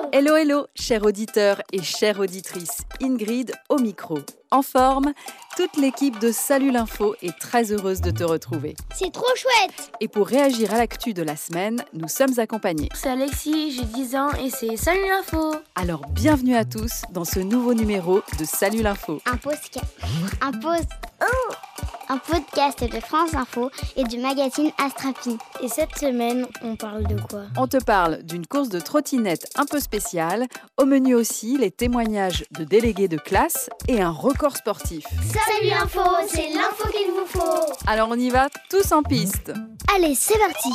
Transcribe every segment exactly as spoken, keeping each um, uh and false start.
Hello, hello, chers auditeurs et chères auditrices, Ingrid au micro. En forme, toute l'équipe de Salut l'Info est très heureuse de te retrouver. C'est trop chouette! Et pour réagir à l'actu de la semaine, nous sommes accompagnés. C'est Alexis, j'ai dix ans et c'est Salut l'Info. Alors bienvenue à tous dans ce nouveau numéro de Salut l'Info. Un podcast. Un post. Oh! Un podcast de France Info et du magazine Astrapi. Et cette semaine, on parle de quoi? On te parle d'une course de trottinette un peu spéciale. Au menu aussi, les témoignages de délégués de classe et un record sportif. Salut l'info, c'est l'info qu'il vous faut. Alors on y va, tous en piste. Allez, c'est parti.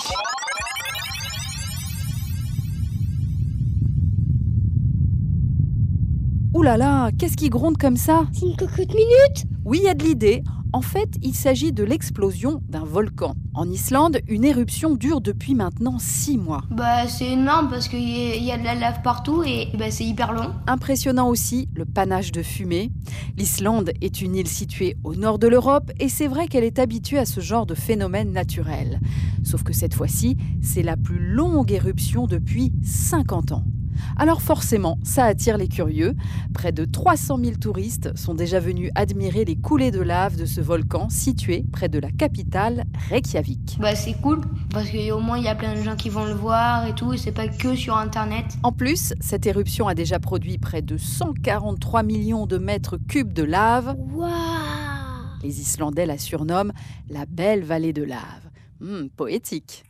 Ouh là là, qu'est-ce qui gronde comme ça? C'est une cocotte minute. Oui, il y a de l'idée. En fait, il s'agit de l'explosion d'un volcan. En Islande, une éruption dure depuis maintenant six mois. Bah c'est énorme parce qu'il y, y a de la lave partout et bah, c'est hyper long. Impressionnant aussi, le panache de fumée. L'Islande est une île située au nord de l'Europe et c'est vrai qu'elle est habituée à ce genre de phénomène naturel. Sauf que cette fois-ci, c'est la plus longue éruption depuis cinquante ans. Alors forcément, ça attire les curieux. Près de trois cent mille touristes sont déjà venus admirer les coulées de lave de ce volcan situé près de la capitale Reykjavik. Bah c'est cool parce qu'au moins il y a plein de gens qui vont le voir et tout et c'est pas que sur internet. En plus, cette éruption a déjà produit près de cent quarante-trois millions de mètres cubes de lave. Waouh! Les Islandais la surnomment la belle vallée de lave. Hum, poétique.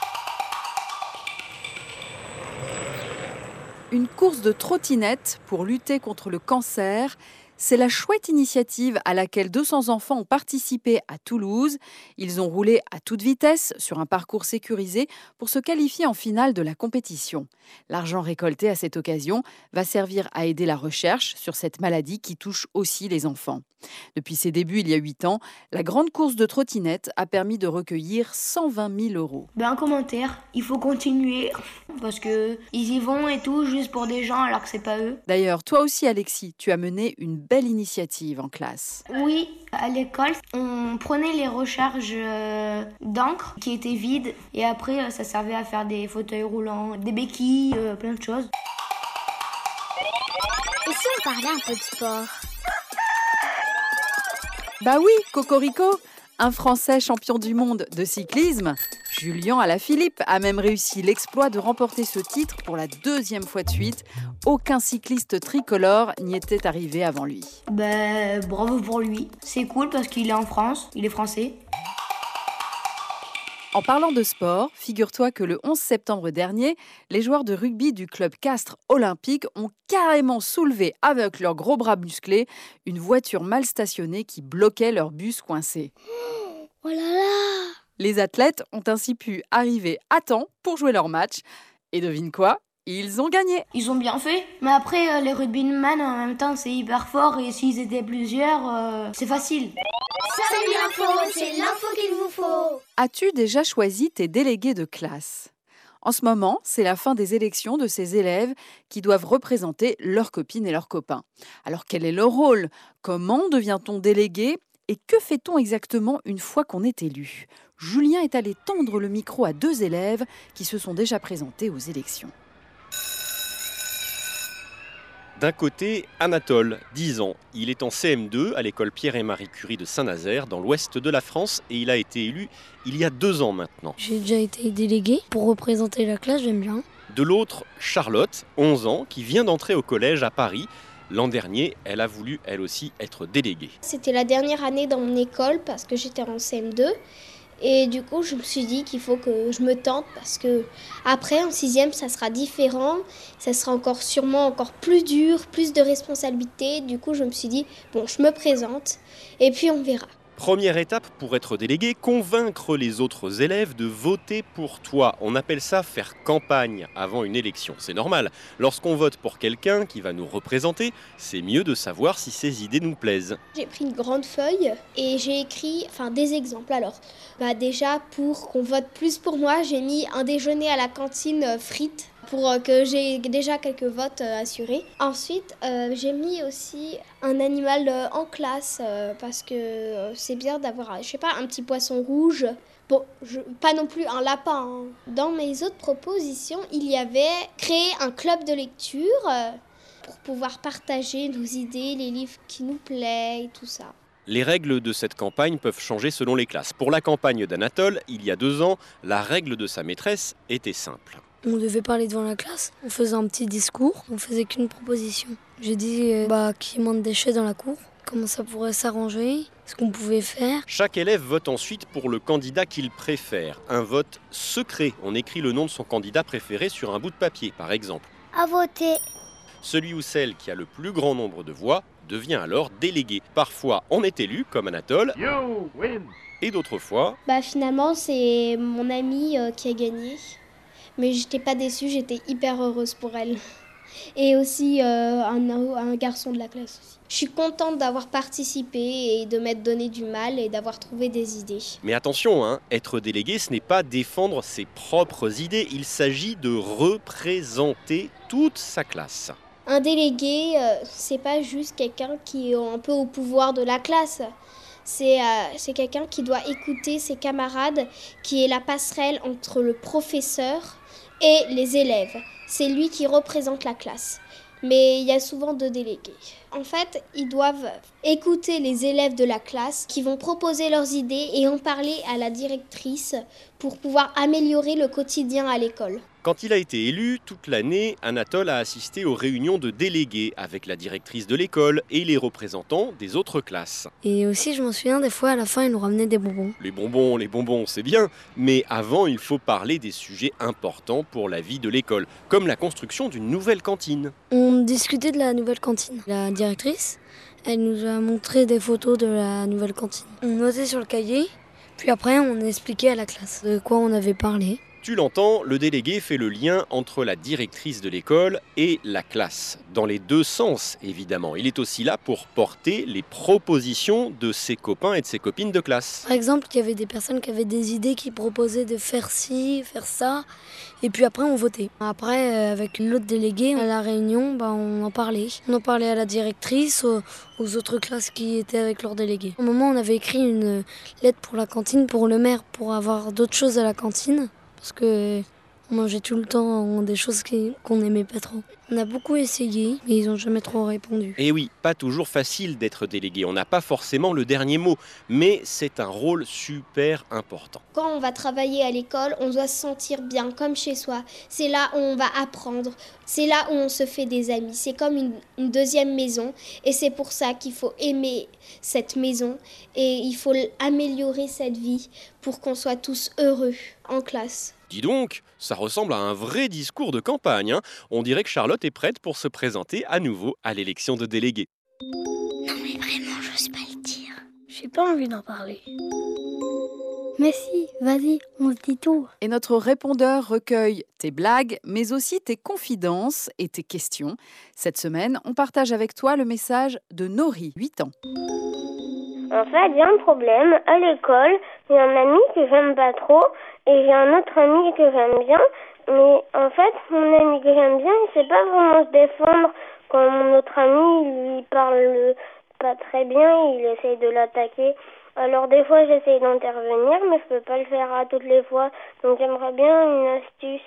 Une course de trottinette pour lutter contre le cancer, c'est la chouette initiative à laquelle deux cents enfants ont participé à Toulouse. Ils ont roulé à toute vitesse sur un parcours sécurisé pour se qualifier en finale de la compétition. L'argent récolté à cette occasion va servir à aider la recherche sur cette maladie qui touche aussi les enfants. Depuis ses débuts il y a huit ans, la grande course de trottinette a permis de recueillir cent vingt mille euros. Ben un commentaire, il faut continuer parce que ils y vont et tout juste pour des gens alors que c'est pas eux. D'ailleurs, toi aussi Alexis, tu as mené une belle initiative en classe. Oui, à l'école, on prenait les recharges euh, d'encre qui étaient vides et après euh, ça servait à faire des fauteuils roulants, des béquilles, euh, plein de choses. Et si on parlait un peu de sport? Bah oui, Cocorico, un Français champion du monde de cyclisme, Julien Alaphilippe, a même réussi l'exploit de remporter ce titre pour la deuxième fois de suite. Aucun cycliste tricolore n'y était arrivé avant lui. Ben bravo pour lui, c'est cool parce qu'il est en France, il est français. En parlant de sport, figure-toi que le onze septembre dernier, les joueurs de rugby du club Castres Olympique ont carrément soulevé avec leurs gros bras musclés une voiture mal stationnée qui bloquait leur bus coincé. Oh là là! Les athlètes ont ainsi pu arriver à temps pour jouer leur match. Et devine quoi? Ils ont gagné. Ils ont bien fait, mais après euh, les rugbymen en même temps c'est hyper fort et s'ils étaient plusieurs, euh, c'est facile. Salut l'info, c'est l'info qu'il vous faut. As-tu déjà choisi tes délégués de classe? En ce moment, c'est la fin des élections de ces élèves qui doivent représenter leurs copines et leurs copains. Alors quel est leur rôle? Comment devient-on délégué? Et que fait-on exactement une fois qu'on est élu? Julien est allé tendre le micro à deux élèves qui se sont déjà présentés aux élections. D'un côté, Anatole, dix ans. Il est en C M deux à l'école Pierre et Marie Curie de Saint-Nazaire, dans l'ouest de la France, et il a été élu il y a deux ans maintenant. J'ai déjà été déléguée pour représenter la classe, j'aime bien. De l'autre, Charlotte, onze ans, qui vient d'entrer au collège à Paris. L'an dernier, elle a voulu, elle aussi, être déléguée. C'était la dernière année dans mon école parce que j'étais en C M deux. Et du coup, je me suis dit qu'il faut que je me tente parce que après, en sixième, ça sera différent. Ça sera encore sûrement encore plus dur, plus de responsabilités. Du coup, je me suis dit, bon, je me présente et puis on verra. Première étape pour être délégué, convaincre les autres élèves de voter pour toi. On appelle ça faire campagne avant une élection. C'est normal. Lorsqu'on vote pour quelqu'un qui va nous représenter, c'est mieux de savoir si ses idées nous plaisent. J'ai pris une grande feuille et j'ai écrit enfin, des exemples. Alors, bah déjà, pour qu'on vote plus pour moi, j'ai mis un déjeuner à la cantine euh, frites pour que j'ai déjà quelques votes assurés. Ensuite, euh, j'ai mis aussi un animal en classe euh, parce que c'est bien d'avoir, je sais pas, un petit poisson rouge Bon, je, pas non plus un lapin. Hein. Dans mes autres propositions, il y avait créer un club de lecture euh, pour pouvoir partager nos idées, les livres qui nous plaisent, tout ça. Les règles de cette campagne peuvent changer selon les classes. Pour la campagne d'Anatole, il y a deux ans, la règle de sa maîtresse était simple. On devait parler devant la classe, on faisait un petit discours, on faisait qu'une proposition. J'ai dit euh, bah, qu'il y ait moins de déchets dans la cour, comment ça pourrait s'arranger, ce qu'on pouvait faire. Chaque élève vote ensuite pour le candidat qu'il préfère. Un vote secret. On écrit le nom de son candidat préféré sur un bout de papier, par exemple. À voter. Celui ou celle qui a le plus grand nombre de voix devient alors délégué. Parfois, on est élu, comme Anatole, You win. Et d'autres fois... Bah finalement, c'est mon amie euh, qui a gagné. Mais j'étais pas déçue, j'étais hyper heureuse pour elle. Et aussi euh, un, un garçon de la classe aussi. Je suis contente d'avoir participé et de m'être donné du mal et d'avoir trouvé des idées. Mais attention, hein, être délégué, ce n'est pas défendre ses propres idées. Il s'agit de représenter toute sa classe. Un délégué, euh, c'est pas juste quelqu'un qui est un peu au pouvoir de la classe. C'est, euh, c'est quelqu'un qui doit écouter ses camarades, qui est la passerelle entre le professeur et les élèves. C'est lui qui représente la classe. Mais il y a souvent deux délégués. En fait, ils doivent écouter les élèves de la classe qui vont proposer leurs idées et en parler à la directrice pour pouvoir améliorer le quotidien à l'école. Quand il a été élu, toute l'année, Anatole a assisté aux réunions de délégués avec la directrice de l'école et les représentants des autres classes. Et aussi, je m'en souviens, des fois, à la fin, ils nous ramenaient des bonbons. Les bonbons, les bonbons, c'est bien, mais avant, il faut parler des sujets importants pour la vie de l'école, comme la construction d'une nouvelle cantine. On discutait de la nouvelle cantine. La directrice, elle nous a montré des photos de la nouvelle cantine. On notait sur le cahier, puis après, on expliquait à la classe de quoi on avait parlé. Tu l'entends, le délégué fait le lien entre la directrice de l'école et la classe. Dans les deux sens, évidemment. Il est aussi là pour porter les propositions de ses copains et de ses copines de classe. Par exemple, il y avait des personnes qui avaient des idées, qui proposaient de faire ci, faire ça. Et puis après, on votait. Après, euh, avec l'autre délégué, à la réunion, bah, on en parlait. On en parlait à la directrice, aux, aux autres classes qui étaient avec leurs délégués. Au moment, on avait écrit une lettre pour la cantine, pour le maire, pour avoir d'autres choses à la cantine. Parce qu'on mangeait tout le temps des choses qu'on n'aimait pas trop. On a beaucoup essayé, mais ils n'ont jamais trop répondu. Et oui, pas toujours facile d'être délégué. On n'a pas forcément le dernier mot, mais c'est un rôle super important. Quand on va travailler à l'école, on doit se sentir bien, comme chez soi. C'est là où on va apprendre. C'est là où on se fait des amis. C'est comme une, une deuxième maison. Et c'est pour ça qu'il faut aimer cette maison. Et il faut améliorer cette vie pour qu'on soit tous heureux en classe. Dis donc, ça ressemble à un vrai discours de campagne. Hein. On dirait que Charlotte est prête pour se présenter à nouveau à l'élection de délégué. Non mais vraiment, j'ose pas le dire. J'ai pas envie d'en parler. Mais si, vas-y, on se dit tout. Et notre répondeur recueille tes blagues, mais aussi tes confidences et tes questions. Cette semaine, on partage avec toi le message de Nori, huit ans. En fait, j'ai un problème à l'école. J'ai un ami que j'aime pas trop et j'ai un autre ami que j'aime bien. Mais en fait, mon ami que j'aime bien, il sait pas vraiment se défendre. Quand mon autre ami, lui parle pas très bien, il essaye de l'attaquer. Alors des fois, j'essaye d'intervenir, mais je peux pas le faire à toutes les fois. Donc j'aimerais bien une astuce.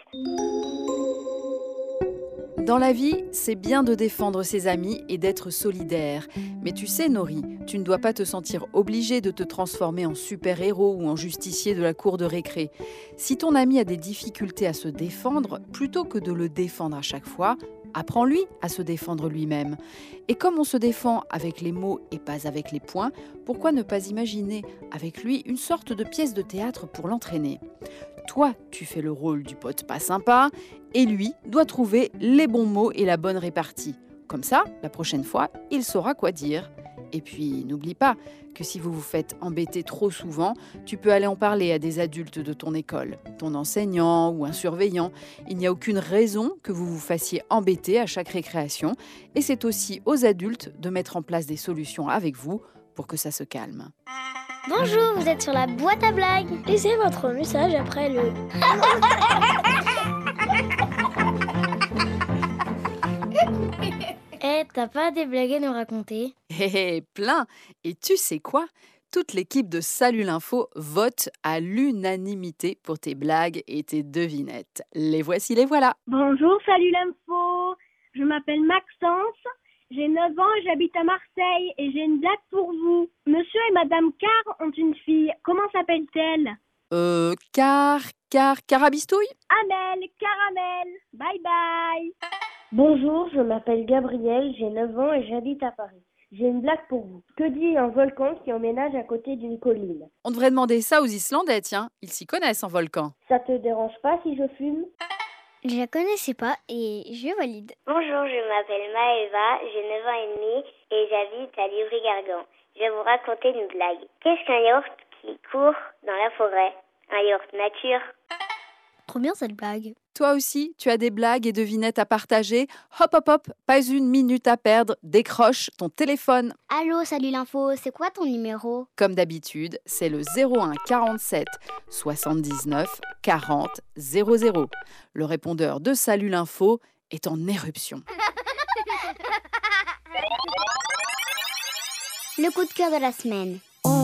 Dans la vie, c'est bien de défendre ses amis et d'être solidaire. Mais tu sais, Nori, tu ne dois pas te sentir obligé de te transformer en super-héros ou en justicier de la cour de récré. Si ton ami a des difficultés à se défendre, plutôt que de le défendre à chaque fois, apprends-lui à se défendre lui-même. Et comme on se défend avec les mots et pas avec les poings, pourquoi ne pas imaginer avec lui une sorte de pièce de théâtre pour l'entraîner ? Toi, tu fais le rôle du pote pas sympa et lui doit trouver les bons mots et la bonne répartie. Comme ça, la prochaine fois, il saura quoi dire. Et puis, n'oublie pas que si vous vous faites embêter trop souvent, tu peux aller en parler à des adultes de ton école, ton enseignant ou un surveillant. Il n'y a aucune raison que vous vous fassiez embêter à chaque récréation. Et c'est aussi aux adultes de mettre en place des solutions avec vous pour que ça se calme. Bonjour, vous êtes sur la boîte à blagues. Laissez votre message après le... Eh, t'as pas des blagues à nous raconter ? Hé hé, plein. Et tu sais quoi ? toute l'équipe de Salut l'Info vote à l'unanimité pour tes blagues et tes devinettes. Les voici, les voilà. Bonjour, Salut l'Info. Je m'appelle Maxence, j'ai neuf ans et j'habite à Marseille et j'ai une blague pour vous. Monsieur et Madame Car ont une fille. Comment s'appelle-t-elle ? Euh, car, car, carabistouille ? Amel, Caramel. Bye bye. Bonjour, je m'appelle Gabriel, j'ai neuf ans et j'habite à Paris. J'ai une blague pour vous. Que dit un volcan qui emménage à côté d'une colline ? On devrait demander ça aux Islandais, tiens. Ils s'y connaissent en volcan. Ça te dérange pas si je fume ? Je la connaissais pas et je valide. Bonjour, je m'appelle Maëva, j'ai neuf ans et demi et j'habite à Livry-Gargan. Je vais vous raconter une blague. Qu'est-ce qu'un yaourt qui court dans la forêt ? Un yaourt nature. Trop bien cette blague. Toi aussi, tu as des blagues et devinettes à partager. Hop, hop, hop, pas une minute à perdre. Décroche ton téléphone. Allô, Salut l'Info, c'est quoi ton numéro ? Comme d'habitude, c'est le zéro un quarante-sept soixante-dix-neuf quarante zéro zéro. Le répondeur de Salut l'Info est en éruption. Le coup de cœur de la semaine.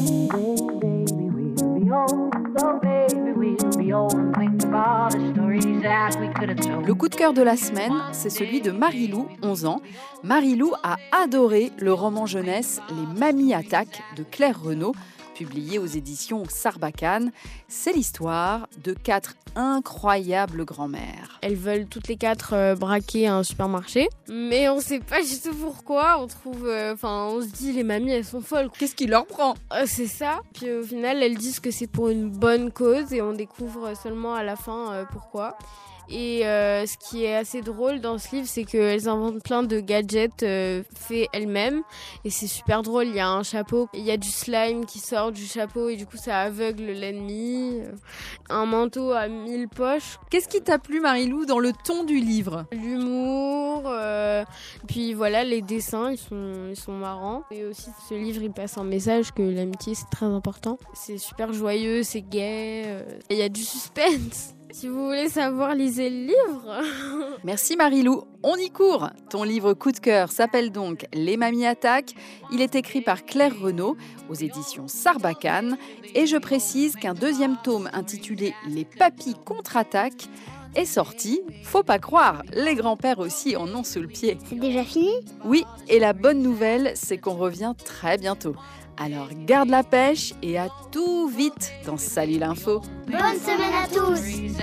Le coup de cœur de la semaine, c'est celui de Marilou, onze ans. Marilou a adoré le roman jeunesse Les Mamies attaquent de Claire Renaud, publié aux éditions Sarbacane. C'est l'histoire de quatre incroyables grand-mères. Elles veulent toutes les quatre euh, braquer un supermarché, mais on sait pas du tout pourquoi. On trouve, enfin, euh, on se dit les mamies elles sont folles. Qu'est-ce qui leur prend ? euh, C'est ça. Puis au final elles disent que c'est pour une bonne cause et on découvre seulement à la fin euh, pourquoi. Et euh, ce qui est assez drôle dans ce livre, c'est qu'elles inventent plein de gadgets euh, faits elles-mêmes. Et c'est super drôle, il y a un chapeau, il y a du slime qui sort du chapeau et du coup ça aveugle l'ennemi. Un manteau à mille poches. Qu'est-ce qui t'a plu, Marilou, dans le ton du livre ? L'humour, euh, puis voilà, les dessins, ils sont, ils sont marrants. Et aussi, ce livre, il passe un message que l'amitié, c'est très important. C'est super joyeux, c'est gai, euh, il y a du suspense. Si vous voulez savoir, lisez le livre. Merci Marilou, on y court. Ton livre coup de cœur s'appelle donc Les Mamies attaquent. Il est écrit par Claire Renaud aux éditions Sarbacane. Et je précise qu'un deuxième tome intitulé Les papis contre-attaquent est sorti. Faut pas croire, les grands-pères aussi en ont sous le pied. C'est déjà fini ? Oui, et la bonne nouvelle, c'est qu'on revient très bientôt. Alors garde la pêche et à tout vite dans Salut l'Info. Bonne semaine à tous.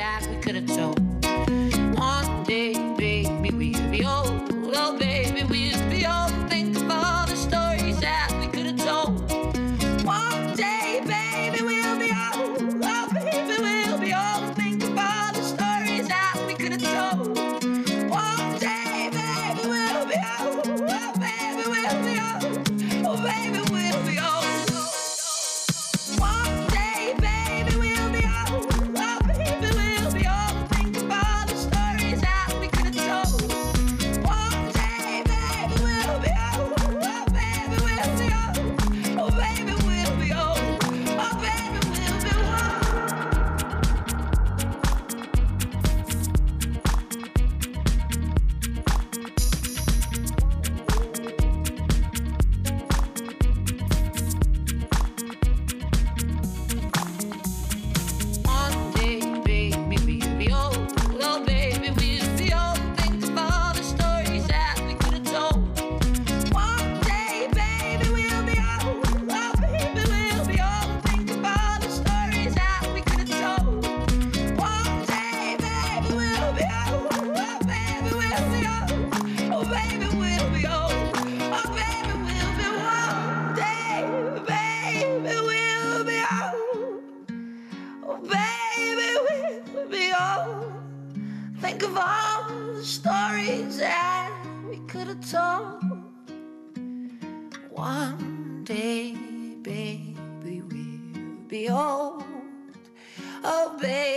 Think of all the stories that we could have told. One day, baby, we'll be old. Oh, baby.